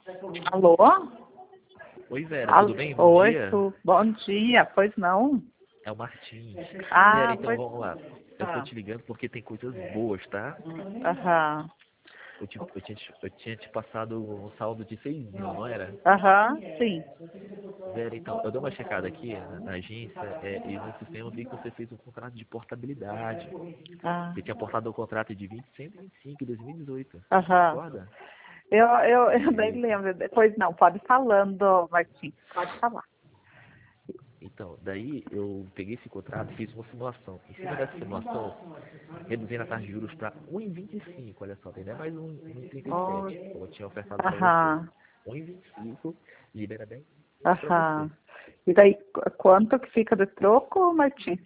Alô? Oi, Vera, Alô? tudo bem? Bom Oi, dia. Bom dia, pois não? É o Martins. Vera, Ah, então pois vamos lá. Eu tô tá. te ligando porque tem coisas boas, tá? Aham. Eu tinha te passado um saldo de 6.000, não era? Aham, sim. Vera, então, eu dei uma checada aqui na agência e no sistema eu vi que você fez um contrato de portabilidade. Ah, Você tinha portado o contrato de 125 em 2018. aham. Recorda? Eu nem Isso. lembro. Depois não, pode ir falando, Martim. Pode falar. Então, daí eu peguei esse contrato e fiz uma simulação. Em cima dessa simulação, reduzindo a taxa de juros para 1,25, olha só, tem até mais 1,37, Oi. como eu tinha ofertado para você. Aham, 1,25, libera 10 para você. aham. E daí, quanto que fica de troco, Martim?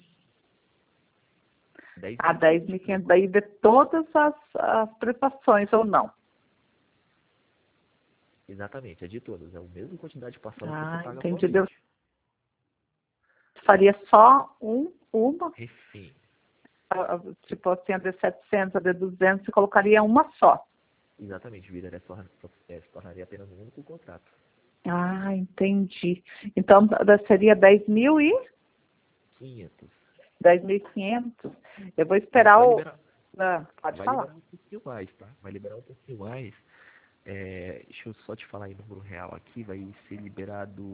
10.500 Ah, de 10.500. troco. Daí de todas as prestações, ou não? Exatamente, é de todas. É a mesma quantidade de parcela que você Ah, paga entendi. Eu atualmente. faria só uma. Enfim, Tipo assim, a de 700, a de 200, você colocaria uma só. exatamente, viraria se tornaria apenas um único contrato. Ah, entendi. Então, seria 500. 10.500. Eu vou Isso, esperar o... Ah, pode vai falar. liberar um pouquinho mais, tá? Vai liberar um pouquinho mais. Deixa eu só te falar em número real aqui, vai ser liberado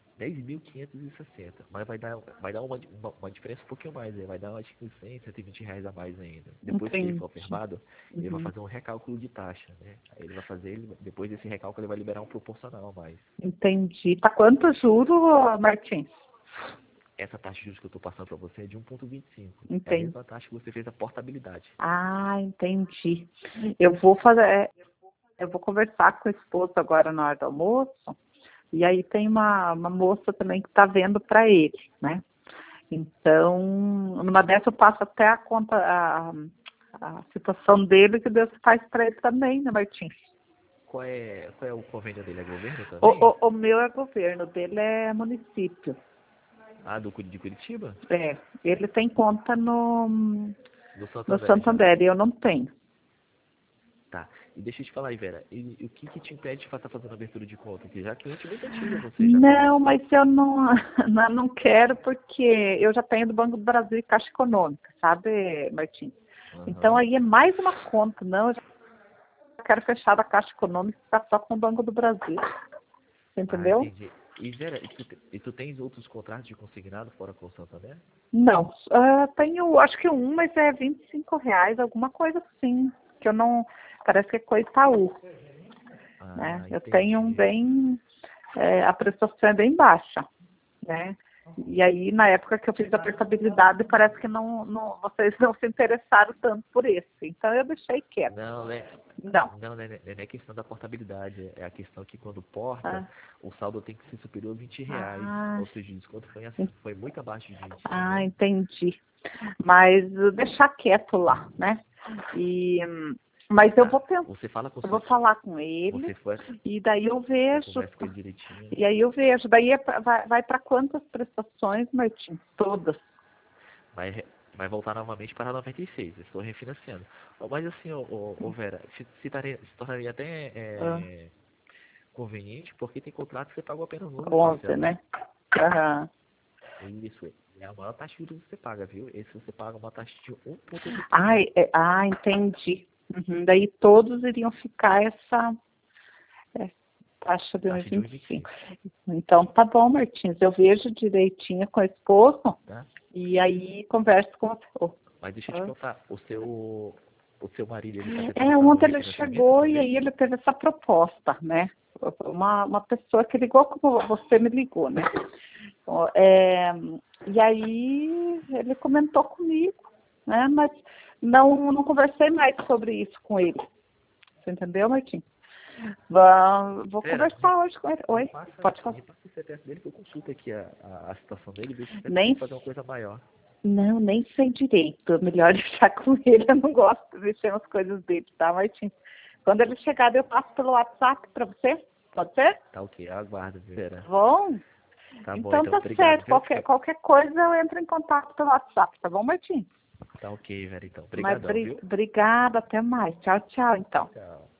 10.560, mas vai dar uma diferença um pouquinho mais, vai dar acho que uns 100, R$ 120 a mais ainda. Depois que ele Entendi. for firmado, ele vai Uhum. fazer um recálculo de taxa, né? Aí ele vai fazer, depois desse recálculo ele vai liberar um proporcional a mais. Entendi. Tá quanto juro, Martins? Essa taxa de juros que eu estou passando para você é de 1,25. É a Entendi. mesma taxa que você fez a portabilidade. Ah, entendi. Eu vou fazer... Eu vou conversar com o esposo agora na hora do almoço. E aí tem uma moça também que está vendo para ele, né? Então, numa dessa eu passo até a conta, a situação dele que Deus faz para ele também, né, Martins? Qual é o convênio dele? É governo O, também? o meu é governo, dele é município. Ah, de Curitiba? É, ele tem conta Do no Santander já. Santander e eu não tenho. Tá. E deixa eu te falar aí, Vera. E o que te impede de estar fazendo abertura de conta? Porque já é cliente muito antiga você já Não, conosco. mas eu não, não quero porque eu já tenho do Banco do Brasil e Caixa Econômica, sabe, Martins? Então Aham. aí é mais uma conta, não, eu já quero fechar a Caixa Econômica e ficar só com o Banco do Brasil, Ah, entendeu? entendi. E, Vera, e tu tens outros contratos de consignado fora com o Santander? Não, tenho, acho que um, mas é R$ 25, alguma coisa assim, que eu não, parece que é com Itaú, né? Ah, Eu tenho um entendi. bem, a prestação é bem baixa, né? E aí, na época que eu fiz a portabilidade, parece que vocês não se interessaram tanto por esse, então eu deixei quieto. Não, né? Não. Não, né, não é questão da portabilidade. É a questão que quando porta, Ah, o saldo tem que ser superior a R$ 20. ah, Ou seja, o desconto foi muito abaixo de 20, entendeu? entendi. Mas deixar quieto lá, né? E, mas eu Tá. vou pensar, Você fala com o eu vou seu. falar com ele Você foi. e daí eu Você vejo. conversa com ele direitinho. E aí eu vejo. Daí vai para quantas prestações, Martim? Todas. Vai voltar novamente para 96. Eu estou refinanciando. Mas assim, Vera, se tornaria até Ah, conveniente, porque tem contrato que você pagou apenas uma 11, parcela. né? Aham. Isso é a maior taxa de juros que você paga, viu? Esse você paga uma taxa de 1,85. Entendi. Uhum. Daí todos iriam ficar essa taxa de Taxa de 1,25. 1,25, Então tá bom, Martins. Eu vejo direitinho com o esposo tá? e aí converso com você. Mas deixa eu te contar, o seu marido, ele está pensando em fazer um Ontem ele refinanciamento chegou e aí também? ele teve essa proposta, né? Uma pessoa que ligou como você me ligou, né? Ó, e aí ele comentou comigo, né? Mas não conversei mais sobre isso com ele. Você entendeu, Martim? Vou Vera, conversar hoje com ele. me Oi, passa, pode falar. me passa o CPF dele que eu consulto aqui a situação dele e vejo se você Nem, consegue fazer uma coisa maior. não, nem sei direito. É melhor deixar com ele. Eu não gosto de mexer nas coisas dele, tá, Martim? Quando ele chegar, eu passo pelo WhatsApp para você. Pode ser? Tá ok, eu aguardo, Vera. Bom, Tá bom, então então, tá obrigado, certo. viu? Qualquer coisa eu entro em contato pelo WhatsApp, tá bom, Martim? Tá ok, Vera, então. Mas Obrigadão, viu? obrigada, até mais. Tchau, tchau, então. Tchau.